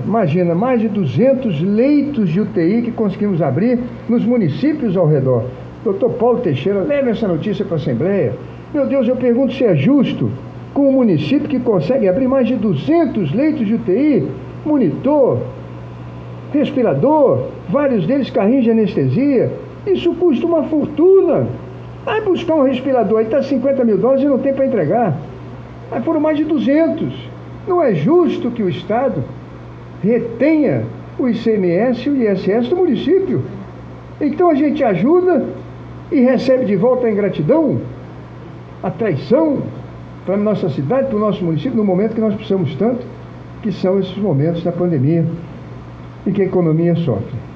Imagina, mais de 200 leitos de UTI que conseguimos abrir nos municípios ao redor. Doutor Paulo Teixeira, leve essa notícia para a Assembleia. Meu Deus, eu pergunto se é justo com um município que consegue abrir mais de 200 leitos de UTI, monitor, respirador, vários deles carrinhos de anestesia. Isso custa uma fortuna. Vai buscar um respirador, aí está $50 mil e não tem para entregar. Aí foram mais de 200. Não é justo que o Estado retenha o ICMS e o ISS do município. Então a gente ajuda e recebe de volta a ingratidão, a traição para a nossa cidade, para o nosso município, no momento que nós precisamos tanto, que são esses momentos da pandemia e que a economia sofre.